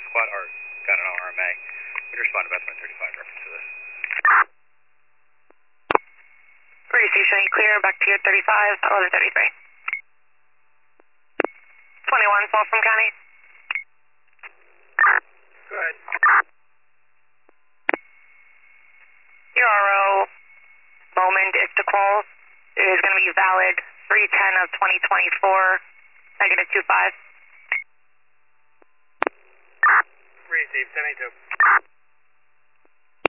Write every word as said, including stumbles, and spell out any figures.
squad, or got an R M A. We respond to Bethman thirty-five, reference to this. Breeze, showing you clear, back to your thirty-five, eleven thirty-three. twenty-one, fall from county. Good. Your R O moment is to call is going to be valid three ten of twenty twenty-four, negative two five. Receive, seventy-two.